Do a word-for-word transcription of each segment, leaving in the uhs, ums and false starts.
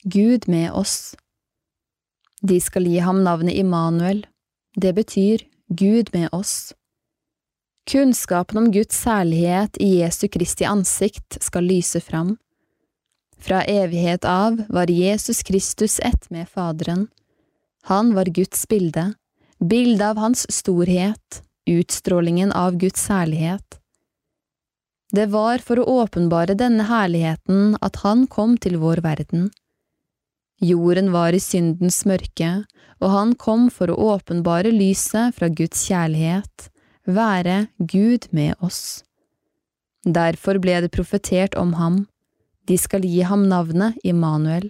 Gud med oss. De skal gi ham navnet Immanuel, det betyr Gud med oss. Kunnskapen om Guds særlighet i Jesu Kristi ansikt skal lyse fram. Fra evighet av var Jesus Kristus ett med Faderen. Han var Guds bilde, bilde av hans storhet, utstrålingen av Guds herlighet. Det var for å åpenbare denne herligheten at han kom til vår verden. Jorden var i syndens mørke, og han kom for å åpenbare lyset fra Guds kjærlighet, være Gud med oss. Derfor ble det profetert om ham, de skal gi ham navnet Immanuel.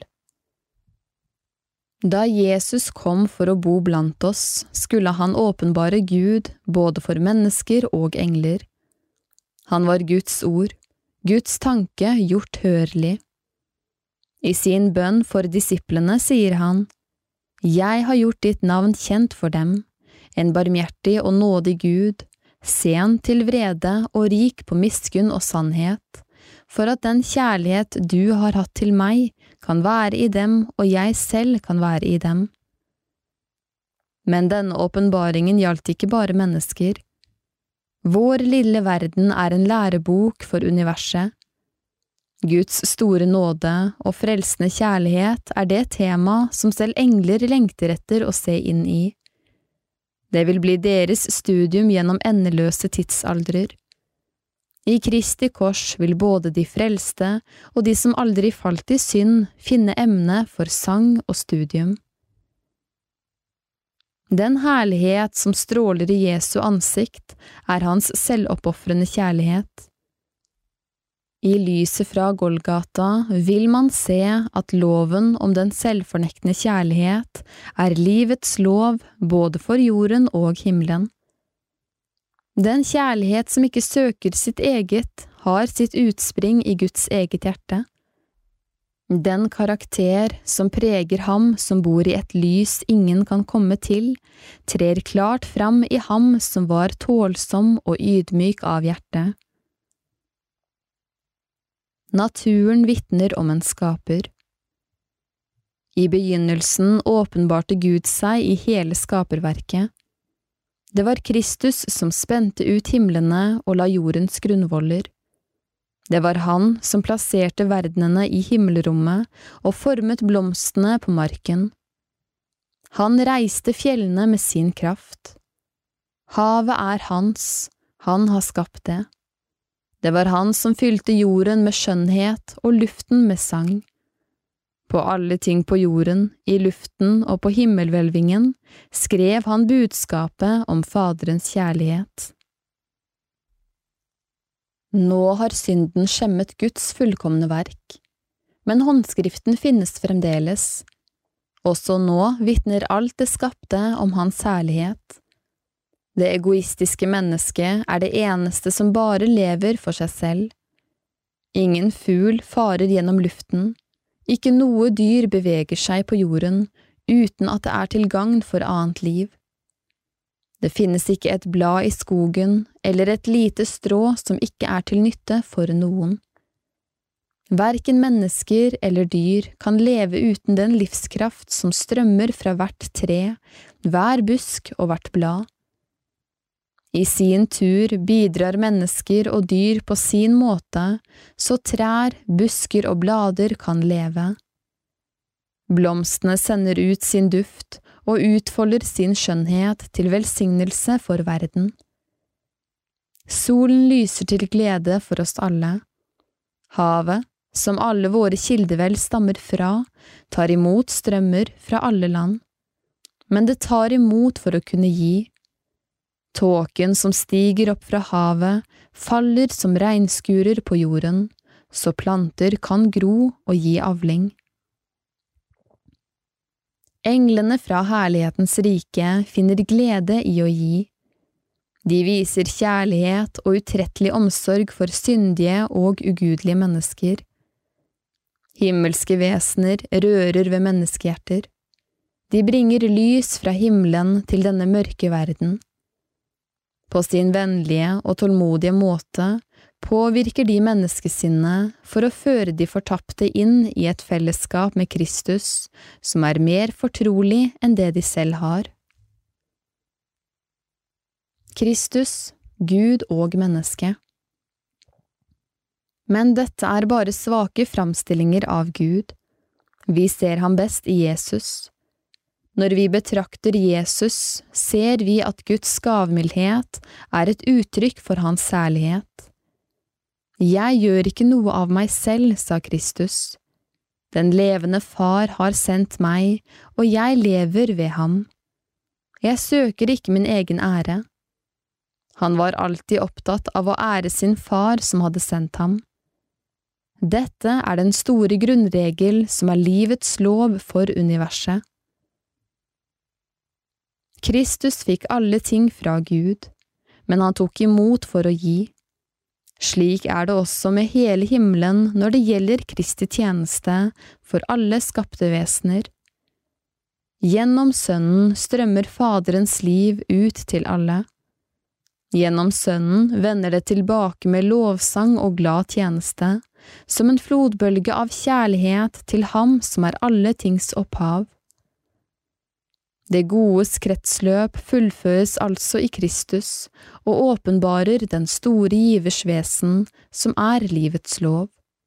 Da Jesus kom for å bo blant oss, skulle han åpenbare Gud både for mennesker og engler. Han var Guds ord, Guds tanke gjort hørlig. I sin bønn for disiplene sier han, «Jeg har gjort ditt navn kjent for dem, en barmhjertig og nådig Gud, sen til vrede og rik på miskunn og sannhet, for at den kjærlighet du har hatt til meg kan være i dem, og jeg selv kan være i dem.» Men denne åpenbaringen gjaldt ikke bare mennesker. Vår lille verden er en lærebok for universet. Guds store nåde og frelsende kjærlighet er det tema som selv engler lengter etter å se inn i. Det vil bli deres studium gjennom endeløse tidsaldrer. I Kristi kors vil både de frelste og de som aldri falt i synd finne emne for sang og studium. Den herlighet som stråler i Jesu ansikt er hans selvoppofrende kjærlighet. I lyset fra Golgata vil man se at loven om den selvfornektende kjærlighet er livets lov både for jorden og himmelen. Den kjærlighet som ikke søker sitt eget, har sitt utspring i Guds eget hjerte. Den karakter som preger ham som bor i et lys ingen kan komme til, trer klart fram i ham som var tålsom og ydmyk av hjerte. Naturen vitner om en skaper. I begynnelsen åpenbarte Gud seg i hele skaperverket. Det var Kristus som spente ut himlene og la jordens grunnvoller. Det var han som plasserte verdenene i himmelrommet og formet blomstene på marken. Han reiste fjellene med sin kraft. Havet er hans, han har skapt det. Det var han som fylte jorden med skjønnhet og luften med sang. På alle ting på jorden, i luften og på himmelhvelvingen skrev han budskapet om Faderens kjærlighet. Nå har synden skjemmet Guds fullkomne verk, men håndskriften finnes fremdeles. Også nå vitner alt det skapte om hans herlighet. Det egoistiske mennesket er det eneste som bare lever for seg selv. Ingen fugl farer gjennom luften, ikke noe dyr beveger seg på jorden uten at det er til gagn for annet liv. Det finnes ikke et blad i skogen eller et lite strå som ikke er til nytte for noen. Hverken mennesker eller dyr kan leve uten den livskraft som strømmer fra hvert tre, hver busk og hvert blad. I sin tur bidrar mennesker og dyr på sin måte, så trær, busker og blader kan leve. Blomstene sender ut sin duft og utfolder sin skjønnhet til velsignelse for verden. Solen lyser til glede for oss alle. Havet, som alle våre kildevel stammer fra, tar imot strømmer fra alle land. Men det tar imot for å kunne gi. Tåken som stiger opp fra havet, faller som regnskurer på jorden, så planter kan gro og gi avling. Englene fra herlighetens rike finner glede i å gi. De viser kjærlighet og utrettelig omsorg for syndige og ugudelige mennesker. Himmelske vesener rører ved menneskehjerter. De bringer lys fra himmelen til denne mørke verden. På sin vennlige og tålmodige måte påvirker de menneskesinnet for å føre de fortapte inn i et fellesskap med Kristus som er mer fortrolig enn det de selv har. Kristus, Gud og menneske. Men dette er bare svake framstillinger av Gud. Vi ser ham best i Jesus. Når vi betrakter Jesus, ser vi at Guds gavmildhet er et uttrykk for hans særlighet. Jeg gjør ikke noe av meg selv, sa Kristus. Den levende Far har sendt meg, og jeg lever ved ham. Jeg søker ikke min egen ære. Han var alltid opptatt av å ære sin far som hadde sendt ham. Dette er den store grunnregel som er livets lov for universet. Kristus fikk alle ting fra Gud, men han tok imot for å gi. Slik er det også med hele himmelen når det gjelder Kristi tjeneste for alle skapte vesener. Gjennom Sønnen strømmer Faderens liv ut til alle. Gjennom Sønnen vender det tilbake med lovsang og glad tjeneste, som en flodbølge av kjærlighet til ham som er alle tings opphav. Det godes kretsløp fullføres altså i Kristus og åpenbarer den store givers vesen som er livets lov.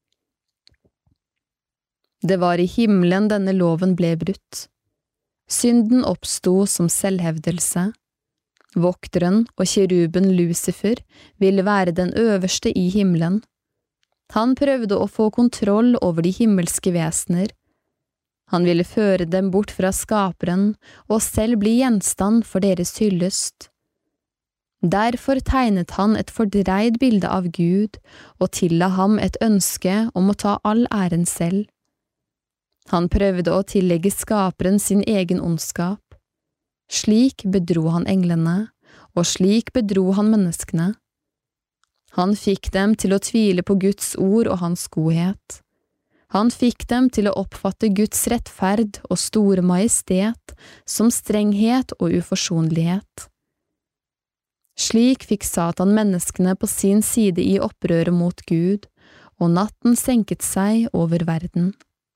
Det var i himmelen denne loven ble brutt. Synden oppsto som selvhevdelse. Vokteren og kjeruben Lucifer ville være den øverste i himmelen. Han prøvde å få kontroll over de himmelske vesener. Han ville føre dem bort fra skaperen og selv bli gjenstand for deres hyllest. Derfor tegnet han et fordreid bilde av Gud og tilla ham et ønske om å ta all æren selv. Han prøvde å tillegge skaperen sin egen ondskap. Slik bedro han englene, og slik bedro han menneskene. Han fikk dem til å tvile på Guds ord og hans godhet. Han fikk dem til å oppfatte Guds rettferd og store majestet som strenghet og uforsonlighet. Slik fikk Satan menneskene på sin side i opprøret mot Gud, og natten senket seg over verden.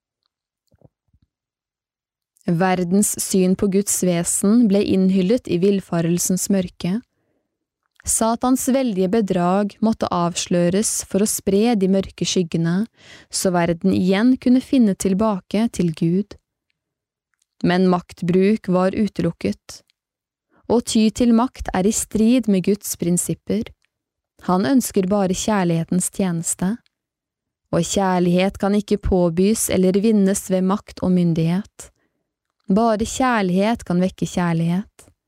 Verdens syn på Guds vesen ble innhyllet i villfarelsens mørke. Satans veldige bedrag måtte avsløres for å spre de mørke skyggene, så verden igjen kunne finne tilbake til Gud. Men maktbruk var utelukket. Å ty til makt er i strid med Guds prinsipper. Han ønsker bare kjærlighetens tjeneste. Og kjærlighet kan ikke påbys eller vinnes ved makt og myndighet. Bare kjærlighet kan vekke kjærlighet.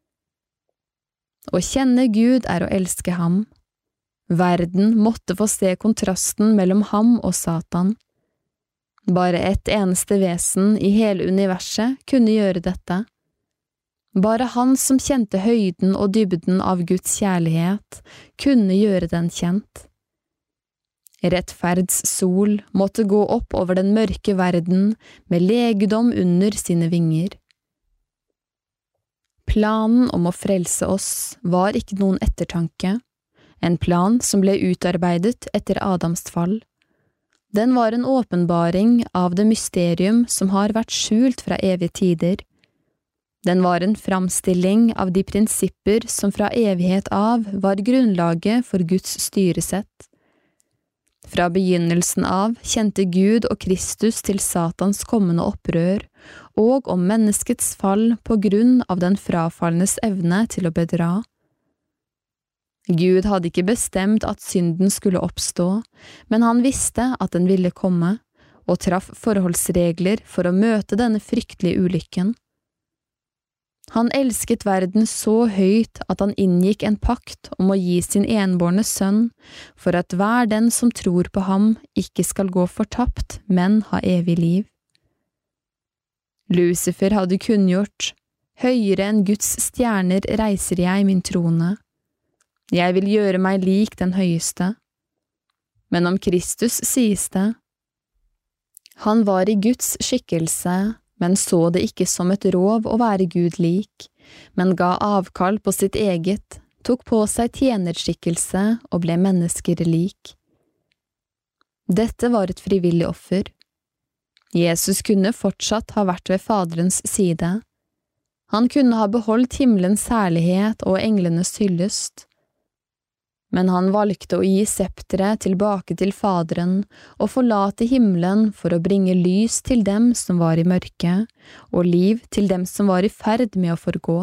Å kjenne Gud er å elske ham. Verden måtte få se kontrasten mellom ham og Satan. Bare ett eneste vesen i hele universet kunne gjøre dette. Bare han som kjente høyden og dybden av Guds kjærlighet, kunne gjøre den kjent. Rettferds sol måtte gå opp over den mørke verden med legedom under sine vinger. Planen om å frelse oss var ikke noen ettertanke, en plan som ble utarbeidet etter Adams fall. Den var en åpenbaring av det mysterium som har vært skjult fra evige tider. Den var en framstilling av de prinsipper som fra evighet av var grunnlaget for Guds styresett. Fra begynnelsen av kjente Gud og Kristus til Satans kommende opprør, og om menneskets fall på grunn av den frafalnes evne til å bedra. Gud hadde ikke bestemt at synden skulle oppstå, men han visste at den ville komme, og traff forholdsregler for å møte denne fryktelige ulykken. Han elsket verden så høyt at han inngikk en pakt om å gi sin enbårne sønn, for at hver den som tror på ham ikke skal gå fortapt, men ha evig liv. Lucifer hadde kunngjort, høyere enn Guds stjerner reiser jeg min trone. Jeg vil gjøre meg lik den høyeste. Men om Kristus sies det, han var i Guds skikkelse, men så det ikke som et rov å være Gud lik, men ga avkall på sitt eget, tok på seg tjenerskikkelse og ble mennesker lik. Dette var et frivillig offer. Jesus kunne fortsatt ha vært ved Faderens side. Han kunne ha beholdt himmelens herlighet og englenes hyllest. Men han valgte å gi septeret tilbake til Faderen og forlate himmelen for å bringe lys til dem som var i mørket, og liv til dem som var i ferd med å forgå.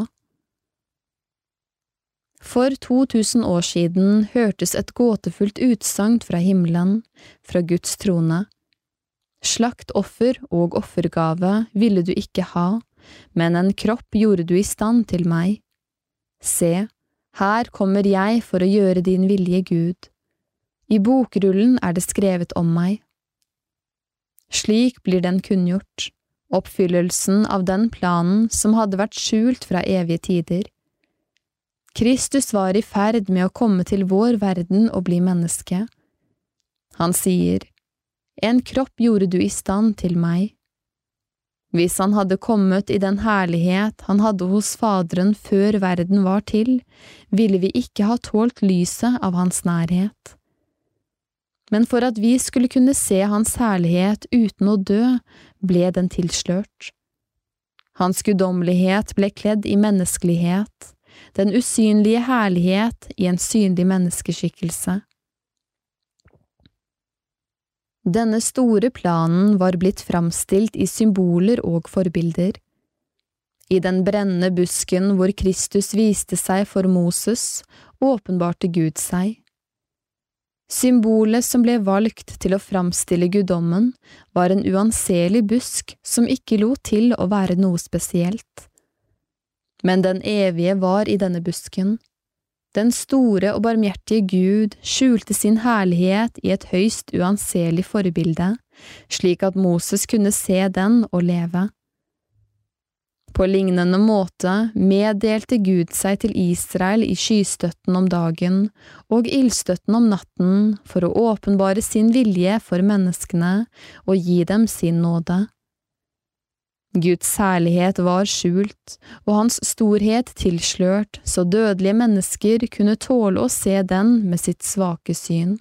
For to tusen år siden hørtes et gåtefullt utsagn fra himmelen, fra Guds trone. Slakt offer og offergave ville du ikke ha, men en kropp gjorde du i stand til meg. Se, her kommer jeg for å gjøre din vilje, Gud. I bokrullen er det skrevet om meg. Slik blir den kunngjort, oppfyllelsen av den planen som hadde vært skjult fra evige tider. Kristus var i ferd med å komme til vår verden og bli menneske. Han sier, en kropp gjorde du i stand til meg. Hvis han hadde kommet i den herlighet han hadde hos Faderen før verden var til, ville vi ikke ha tålt lyset av hans nærhet. Men for at vi skulle kunne se hans herlighet uten å dø, ble den tilslørt. Hans guddommelighet ble kledd i menneskelighet, den usynlige herlighet i en synlig menneskeskikkelse. Denne store planen var blitt framstilt i symboler og forbilder. I den brennende busken hvor Kristus viste seg for Moses, åpenbarte Gud seg. Symbolet som ble valgt til å framstille guddommen var en uanselig busk som ikke lot til å være noe spesielt. Men den evige var i denne busken. Den store og barmhjertige Gud skjulte sin herlighet i et høyst uanselig forbilde, slik at Moses kunne se den og leve. På lignende måte meddelte Gud seg til Israel i skystøtten om dagen og ildstøtten om natten for å åpenbare sin vilje for menneskene og gi dem sin nåde. Guds herlighet var skjult, og hans storhet tilslørt, så dødelige mennesker kunne tåle å se den med sitt svake syn.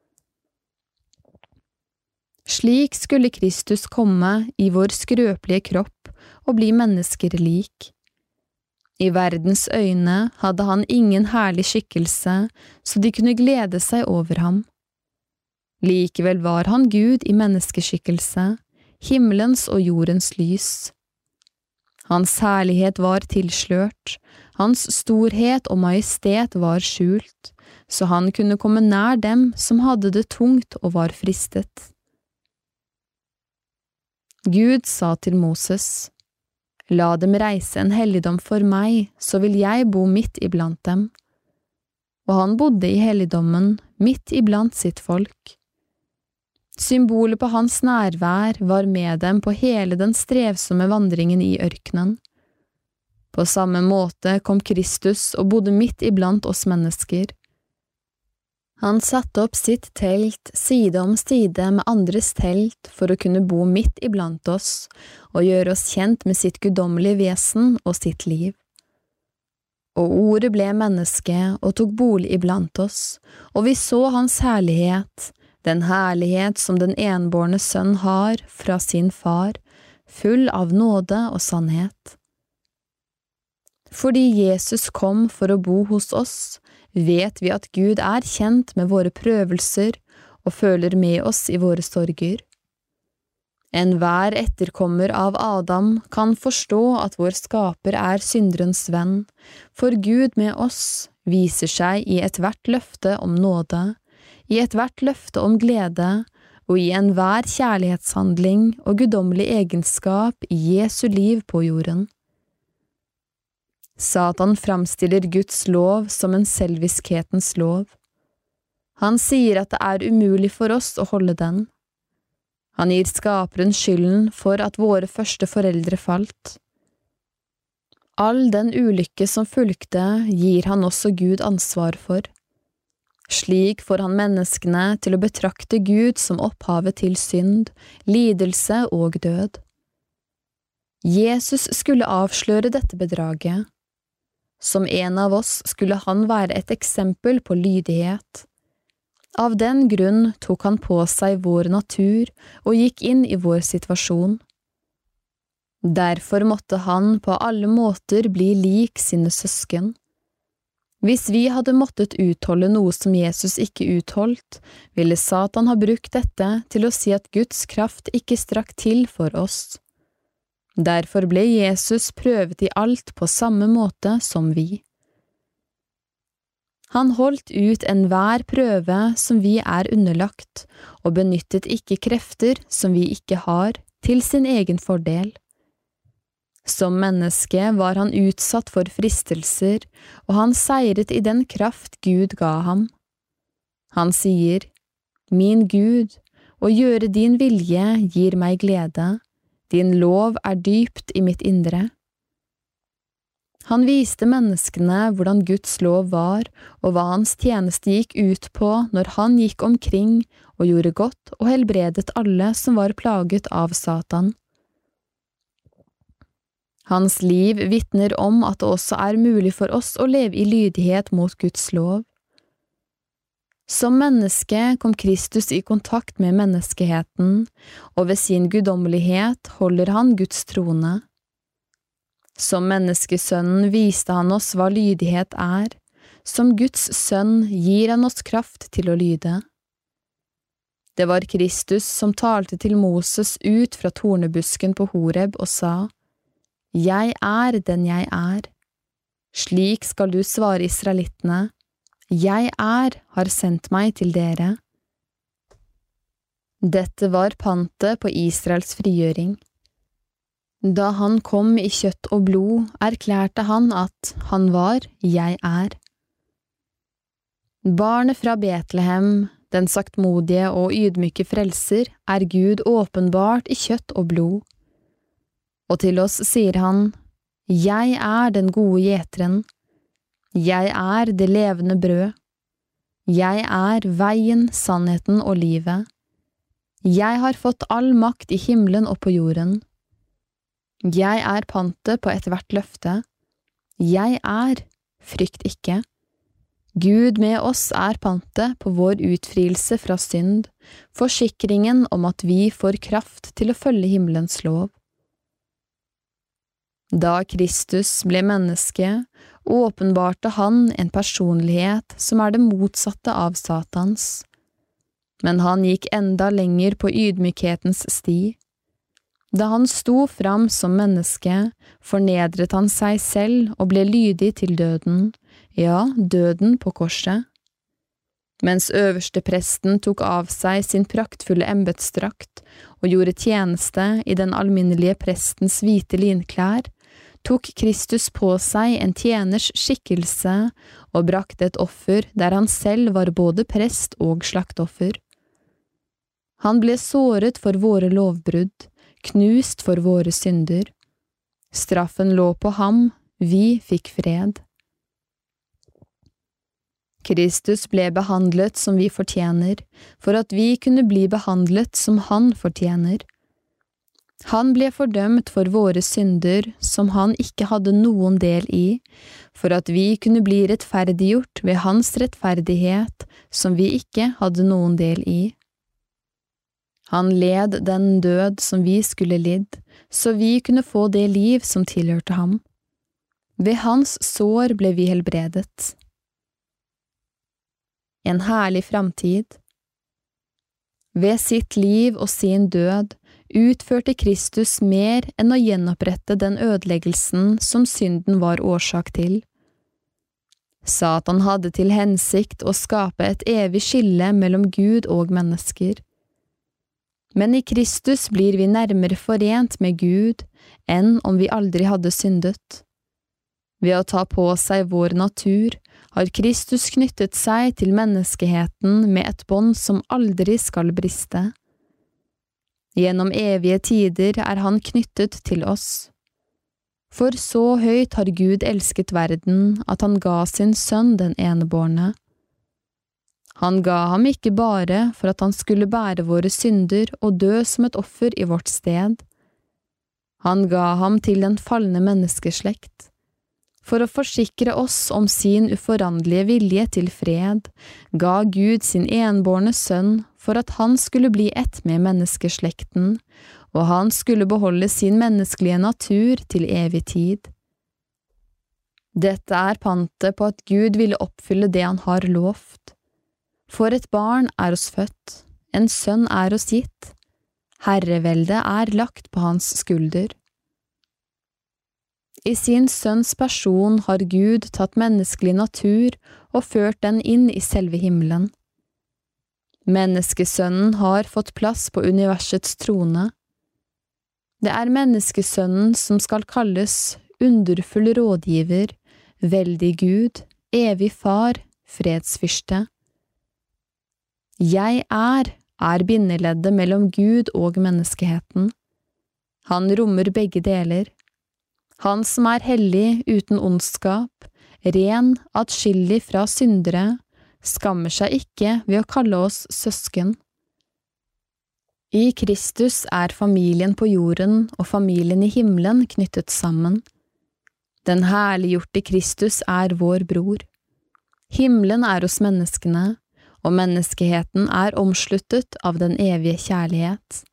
Slik skulle Kristus komme i vår skrøpelige kropp og bli mennesker lik. I verdens øyne hadde han ingen herlig skikkelse, så de kunne glede seg over ham. Likevel var han Gud i menneskeskikkelse, himmelens og jordens lys. Hans herlighet var tilslørt, hans storhet og majestet var skjult, så han kunne komme nær dem som hadde det tungt og var fristet. Gud sa til Moses, «La dem reise en helligdom for meg, så vil jeg bo midt iblant dem.» Og han bodde i helligdommen, midt iblant sitt folk. Symbolet på hans nærvær var med dem på hele den strevsomme vandringen i ørkenen. På samme måte kom Kristus og bodde midt iblant oss mennesker. Han satte opp sitt telt side om side med andres telt for å kunne bo midt iblant oss og gjøre oss kjent med sitt guddommelige vesen og sitt liv. Og ordet ble menneske og tok bolig iblant oss, og vi så hans herlighet, den herlighet som den enbårne sønn har fra sin far, full av nåde og sannhet. Fordi Jesus kom for å bo hos oss, vet vi at Gud er kjent med våre prøvelser og føler med oss i våre sorger. Enhver etterkommer av Adam kan forstå at vår skaper er synderens venn, for Gud med oss viser seg i ethvert løfte om nåde, i ethvert løfte om glede og i enhver kjærlighetshandling og guddommelig egenskap i Jesu liv på jorden. Satan framstiller Guds lov som en selviskhetens lov. Han sier at det er umulig for oss å holde den. Han gir skaperen skylden for at våre første foreldre falt. All den ulykke som fulgte gir han også Gud ansvar for. Slik får han menneskene til å betrakte Gud som opphavet til synd, lidelse og død. Jesus skulle avsløre dette bedraget. Som en av oss skulle han være et eksempel på lydighet. Av den grunn tok han på seg vår natur og gikk inn i vår situasjon. Derfor måtte han på alle måter bli lik sine søsken. Hvis vi hadde måttet utholde noe som Jesus ikke utholdt, ville Satan ha brukt dette til å si at Guds kraft ikke strakk til for oss. Derfor ble Jesus prøvet i alt på samme måte som vi. Han holdt ut enhver prøve som vi er underlagt, og benyttet ikke krefter som vi ikke har, til sin egen fordel. Som menneske var han utsatt for fristelser, og han seiret i den kraft Gud ga ham. Han sier, «Min Gud, å gjøre din vilje gir meg glede, din lov er dypt i mitt indre.» Han viste menneskene hvordan Guds lov var, og hva hans tjeneste gikk ut på når han gikk omkring og gjorde godt og helbredet alle som var plaget av Satan. Hans liv vitner om at det også er mulig for oss å leve i lydighet mot Guds lov. Som menneske kom Kristus i kontakt med menneskeheten, og ved sin guddommelighet holder han Guds trone. Som menneskesønnen viste han oss hva lydighet er, som Guds sønn gir han oss kraft til å lyde. Det var Kristus som talte til Moses ut fra tornebusken på Horeb og sa, «Jeg er den jeg er. Slik skal du svare israelittene, «Jeg er har sendt meg til dere.» Dette var pantet på Israels frigjøring. Da han kom i kjøtt og blod, erklærte han at han var «Jeg er». Barnet fra Betlehem, den saktmodige og ydmyke frelser, er Gud åpenbart i kjøtt og blod. Og til oss sier han, «Jeg er den gode gjeteren. Jeg er det levende brød. Jeg er veien, sannheten og livet. Jeg har fått all makt i himmelen og på jorden. Jeg er pantet på ethvert løfte. Jeg er, frykt ikke. Gud med oss er pantet på vår utfrielse fra synd, forsikringen om at vi får kraft til å følge himmelens lov. Da Kristus ble menneske, åpenbarte han en personlighet som er det motsatte av Satans. Men han gikk enda lenger på ydmykhetens sti. Da han sto fram som menneske, fornedret han seg selv og ble lydig til døden, ja, døden på korset. Mens øverstepresten tok av seg sin praktfulle embetsdrakt og gjorde tjeneste i den alminnelige prestens hvite linklær, tok Kristus på seg en tjeners skikkelse og brakte et offer der han selv var både prest og slaktoffer. Han ble såret for våre lovbrudd, knust for våre synder. Straffen lå på ham, vi fikk fred. Kristus ble behandlet som vi fortjener, for at vi kunne bli behandlet som han fortjener. Han ble fordømt for våre synder, som han ikke hadde noen del i, for at vi kunne bli rettferdiggjort ved hans rettferdighet, som vi ikke hadde noen del i. Han led den død som vi skulle lidd, så vi kunne få det liv som tilhørte ham. Ved hans sår ble vi helbredet. En herlig framtid. Ved sitt liv og sin død utførte Kristus mer enn å gjenopprette den ødeleggelsen som synden var årsak til. Satan hadde til hensikt å skape et evig skille mellom Gud og mennesker. Men i Kristus blir vi nærmere forent med Gud enn om vi aldri hadde syndet. Ved å ta på seg vår natur har Kristus knyttet seg til menneskeheten med et bånd som aldri skal briste. Gjennom evige tider er han knyttet til oss. For så høyt har Gud elsket verden at han ga sin sønn den enebårne. Han ga ham ikke bare for at han skulle bære våre synder og dø som et offer i vårt sted. Han ga ham til den falne menneskeslekt, For å forsikre oss om sin uforanderlige vilje til fred, ga Gud sin enbårne sønn for at han skulle bli ett med menneskeslekten, og han skulle beholde sin menneskelige natur til evig tid. Dette er pantet på at Gud ville oppfylle det han har lovt. For et barn er oss født, en sønn er oss gitt, herreveldet er lagt på hans skulder. I sin sønns person har Gud tatt menneskelig natur og ført den inn i selve himmelen. Menneskesønnen har fått plass på universets trone. Det er menneskesønnen som skal kalles underfull rådgiver, veldig Gud, evig far, fredsfyrste. Jeg er, er bindeleddet mellom Gud og menneskeheten. Han rommer begge deler. Han som er hellig uten ondskap, ren, atskillig fra syndere, skammer seg ikke ved å kalle oss søsken. I Kristus er familien på jorden og familien i himmelen knyttet sammen. Den herliggjorte Kristus er vår bror. Himmelen er hos menneskene, og menneskeheten er omsluttet av den evige kjærlighet.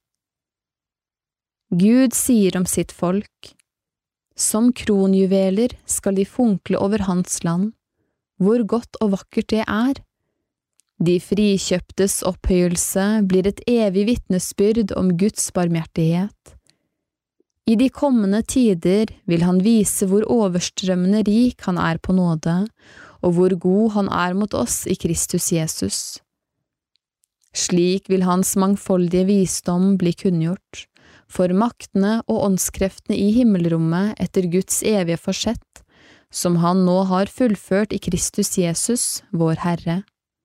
Gud sier om sitt folk: som kronjuveler skal de funkle over hans land, hvor godt og vakkert det er. De frikjøptes opphøyelse blir et evig vitnesbyrd om Guds barmhjertighet. I de kommende tider vil han vise hvor overstrømmende rik han er på nåde, og hvor god han er mot oss i Kristus Jesus. Slik vil hans mangfoldige visdom bli kunngjort, for maktene og åndskreftene i himmelrommet etter Guds evige forsett, som han nå har fullført i Kristus Jesus, vår Herre.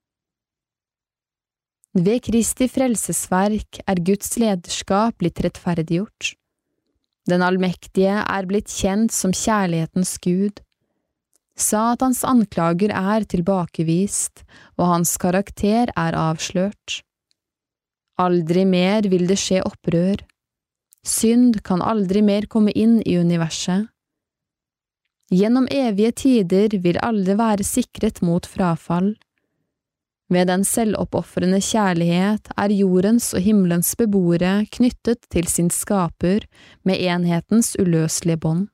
Ved Kristi frelsesverk er Guds lederskap blitt rettferdiggjort. Den allmektige er blitt kjent som kjærlighetens Gud. Satans anklager er tilbakevist, og hans karakter er avslørt. Aldri mer vil det skje opprør. Synd kan aldri mer komme inn i universet. Gjennom evige tider vil alle være sikret mot frafall. Ved den selvoppofrende kjærlighet er jordens og himmelens beboere knyttet til sin skaper med enhetens uløselige bånd.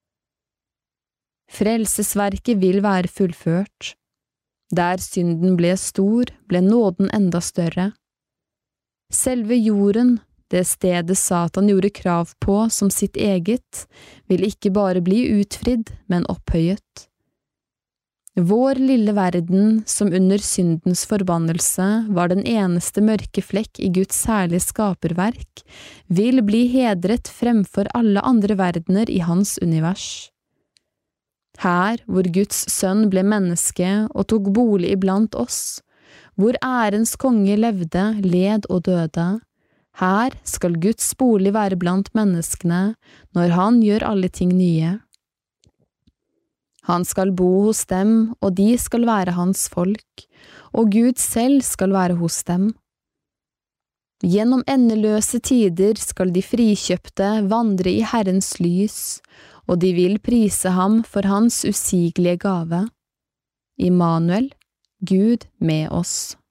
Frelsesverket vil være fullført. Der synden ble stor, ble nåden enda større. Selve jorden, det stedet Satan gjorde krav på som sitt eget, vil ikke bare bli utfridd, men opphøyet. Vår lille verden, som under syndens forbannelse var den eneste mørke flekk i Guds særlige skaperverk, vil bli hedret fremfor alle andre verdener i hans univers. Her, hvor Guds sønn ble menneske og tok bolig iblant oss, hvor ærens konge levde, led og døde, her skal Guds bolig være blant menneskene når han gjør alle ting nye. Han skal bo hos dem, og de skal være hans folk, og Gud selv skal være hos dem. Gjennom endeløse tider skal de frikjøpte vandre i Herrens lys, og de vil prise ham for hans usigelige gave. Immanuel, Gud med oss.